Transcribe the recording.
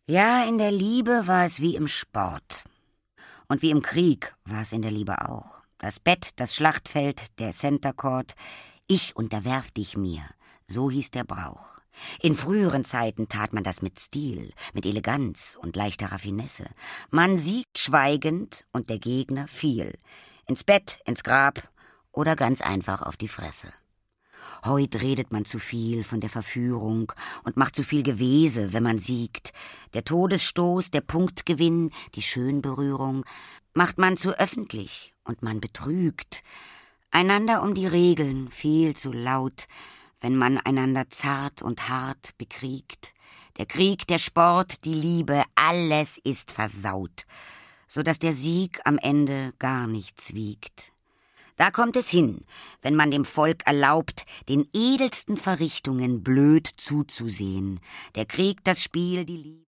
Ja, in der Liebe war es wie im Sport. Und wie im Krieg war es in der Liebe auch. Das Bett, das Schlachtfeld, der Center Court. Ich unterwerf dich mir. So hieß der Brauch. In früheren Zeiten tat man das mit Stil, mit Eleganz und leichter Raffinesse. Man siegt schweigend und der Gegner fiel. Ins Bett, ins Grab oder ganz einfach auf die Fresse. Heut redet man zu viel von der Verführung und macht zu viel Gewese, wenn man siegt. Der Todesstoß, der Punktgewinn, die Schönberührung macht man zu öffentlich und man betrügt. Einander um die Regeln, viel zu laut, wenn man einander zart und hart bekriegt. Der Krieg, der Sport, die Liebe, alles ist versaut, so dass der Sieg am Ende gar nichts wiegt. Da kommt es hin, wenn man dem Volk erlaubt, den edelsten Verrichtungen blöd zuzusehen. Der Krieg, das Spiel, die Liebe.